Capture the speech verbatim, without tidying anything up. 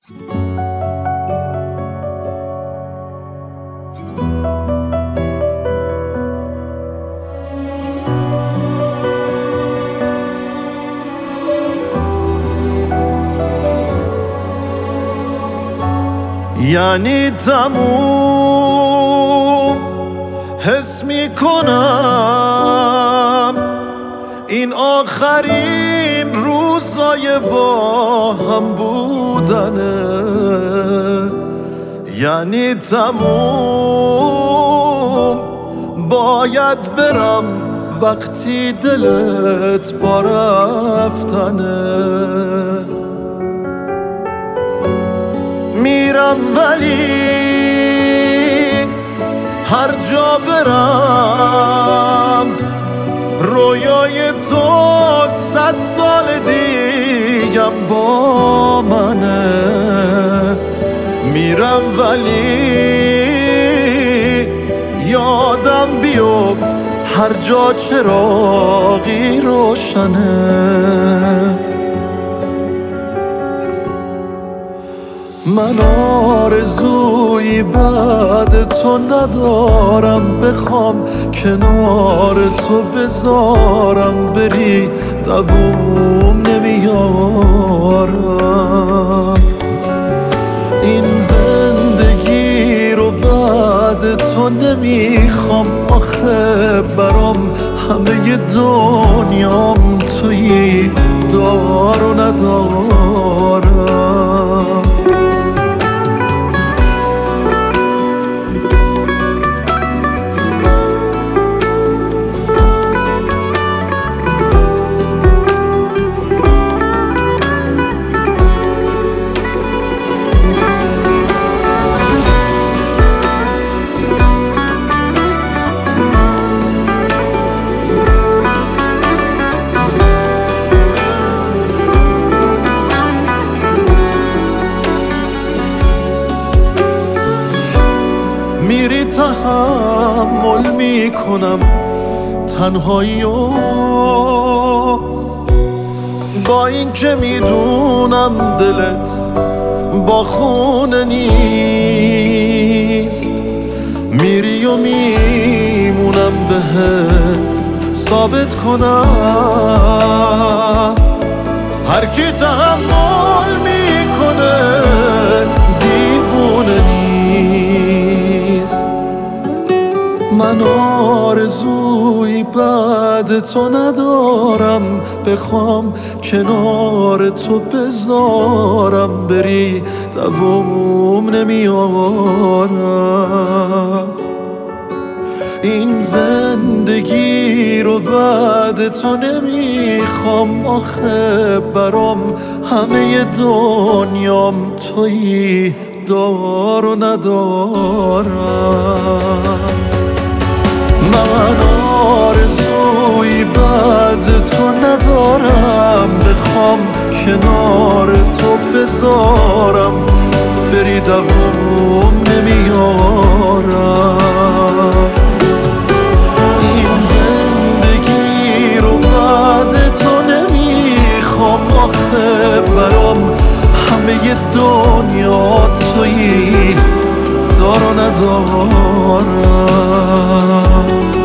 یعنی تموم حس می کنم این آخرین روزای با هم بودنه، یعنی تموم باید برم وقتی دلت با رفتنه. میرم ولی هر جا برم رویای تو صد سال دیگم با منه. میرم ولی یادم بیفت هر جا چراغی روشنه. من آرزویی بعد تو ندارم، بخوام کنار تو بذارم بری دووم نمیارم. این زندگی رو بعد تو نمیخوام، آخه برام همه دنیام تویی، دار و ندارم. میری تحمل میکنم تنهایی و با این که میدونم دلت با خونه نیست. میری و میمونم بهت ثابت کنم هر کی تحمل میکنه دیوونه نیست. من آرزویی بعد تو ندارم، بخوام کنار تو بذارم بری دووم نمیارم. این زندگی رو بعد تو نمیخوام، آخه برام همه دنیام تویی، دار و ندارم. من آرزویی بعد تو ندارم، بخوام کنار تو بذارم بری دووم نمیارم. این زندگی رو بعد تو نمیخوام، آخه برام همه دنیا تویی، دار و ندارم.